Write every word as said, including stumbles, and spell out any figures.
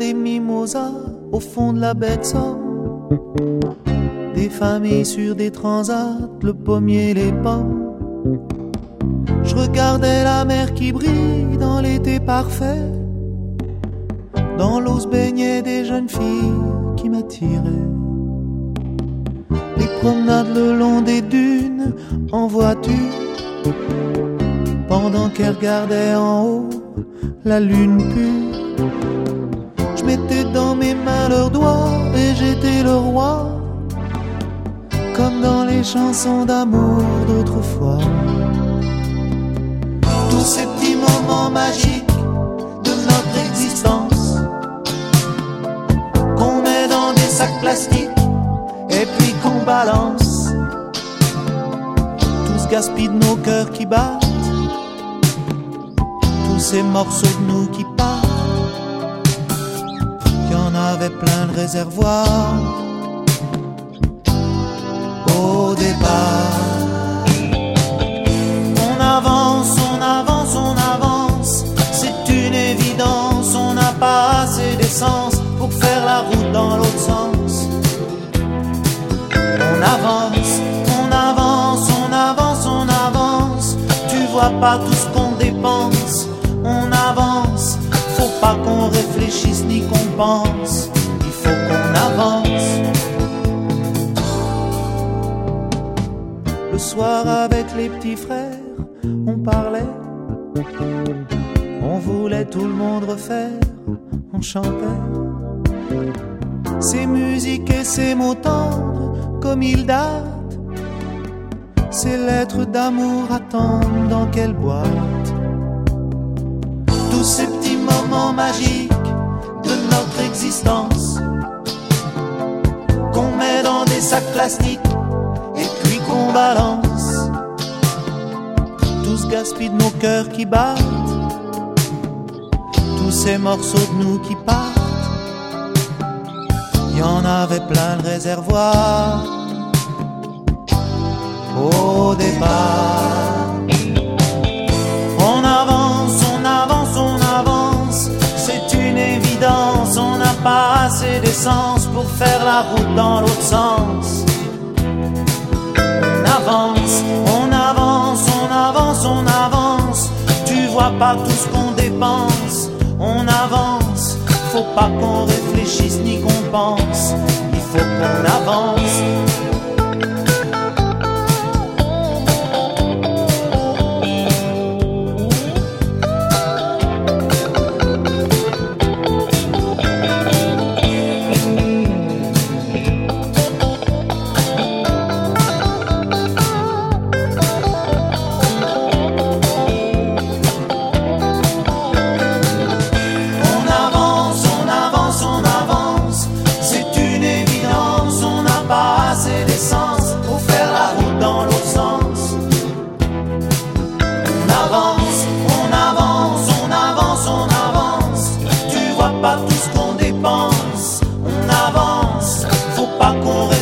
des mimosas au fond de la baie de Somme, des familles sur des transats, le pommier, les pommes. Je regardais la mer qui brille dans l'été parfait. Dans l'eau se baignaient des jeunes filles qui m'attiraient. Les promenades le long des dunes en voiture, pendant qu'elles regardaient en haut la lune pure. Je mettais dans mes mains leurs doigts et j'étais le roi, comme dans les chansons d'amour d'autrefois. Tous ces petits moments magiques de notre existence, qu'on met dans des sacs plastiques et puis qu'on balance, tout ce gaspille de nos cœurs qui battent, tous ces morceaux de nous qui partent. Qu'il y en avait plein de réservoirs au départ. On avance, on avance, on avance, c'est une évidence. On n'a pas assez d'essence pour faire la route dans l'autre sens. On avance, on avance, on avance, on avance. Tu vois pas tout ce qu'on dépense. On avance, faut pas qu'on réfléchisse ni qu'on pense. Il faut qu'on avance. Le soir avec les petits frères, on parlait, on voulait tout le monde refaire, on chantait ces musiques et ces mots tendres comme ils datent, ces lettres d'amour attendent dans quelle boîte. Tous ces petits moments magiques de notre existence, qu'on met dans des sacs plastiques et puis qu'on balance, tout ce gaspille de nos cœurs qui battent, tous ces morceaux de nous qui partent. Il y en avait plein de réservoirs au départ. On avance, on avance, on avance, c'est une évidence. On n'a pas assez d'essence pour faire la route dans l'autre sens. On avance, on avance, on avance, on avance. Tu vois pas tout ce qu'on dépense. On avance, faut pas qu'on réfléchisse ni qu'on pense. Il faut qu'on avance. Pas tout ce qu'on dépense, on avance, faut pas qu'on